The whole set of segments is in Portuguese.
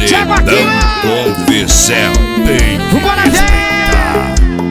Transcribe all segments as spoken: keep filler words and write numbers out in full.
Curte água aqui, com Ficel, tem que bora respeitar.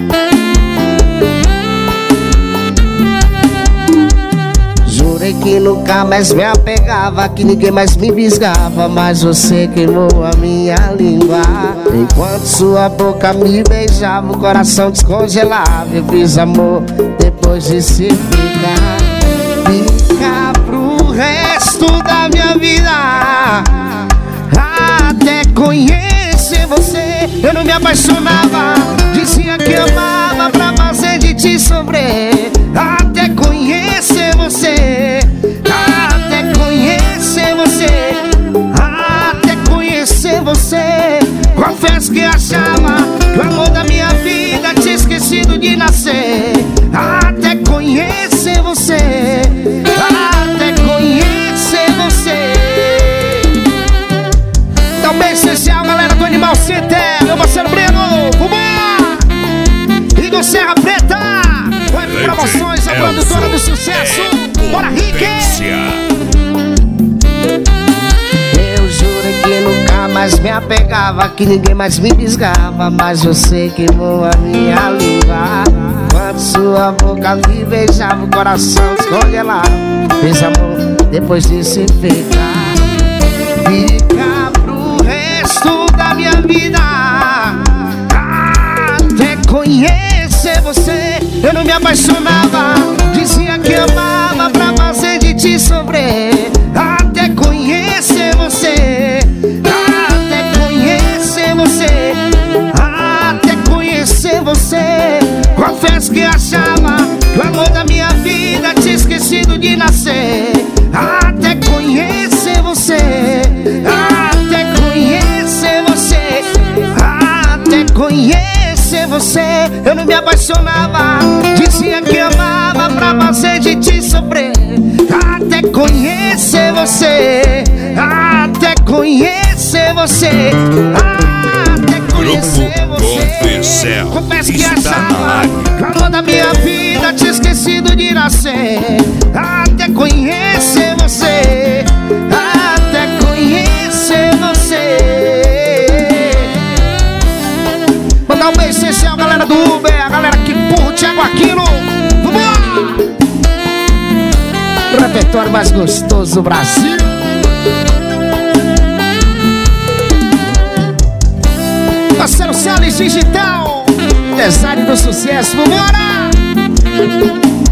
Jurei que nunca mais me apegava, que ninguém mais me bisgava, mas você queimou a minha língua. Enquanto sua boca me beijava, o coração descongelava. Eu fiz amor depois de se ficar. Fica pro resto da minha vida. Até conhecer você, eu não me apaixonava. Dizia que amava pra fazer de ti sofrer. Até conhecer você, até conhecer você, até conhecer você. Confesso que achava que o amor da minha vida tinha esquecido de nascer. Até conhecer você, até conhecer você. Dá um beijo especial, galera do Animal Center, meu parceiro Breno, vambora! Igor Serra Preta, Web Promoções, a produtora do sucesso, bora Rick! Eu jurei que nunca mais me apegava, que ninguém mais me bisgava, mas você queimou a minha língua. Quando sua boca me beijava, o coração descongelava. Fez amor depois de se ficar. Fica pro resto da minha vida. Até conhecer você, eu não me apaixonava. Dizia que amava pra fazer de ti sofrer. Até conhecer você, até conhecer você, até conhecer você. Confesso que achava que o amor da minha vida tinha esquecido de nascer. Até conhecer você, até conhecer você, até conhecer você. Eu não me apaixonava, dizia que amava pra fazer de ti sofrer. Até conhecer você, até conhecer você, até conhecer você. Confesso que achava que o amor da minha vida tinha esquecido de nascer. Até conhecer você, até conhecer você. Mandar um beijo especial, galera do Uber, a galera que empurra o Thiago Aquino. Vambora! O repertório mais gostoso do Brasil. Parceiro Salles Digital, design do sucesso, vambora!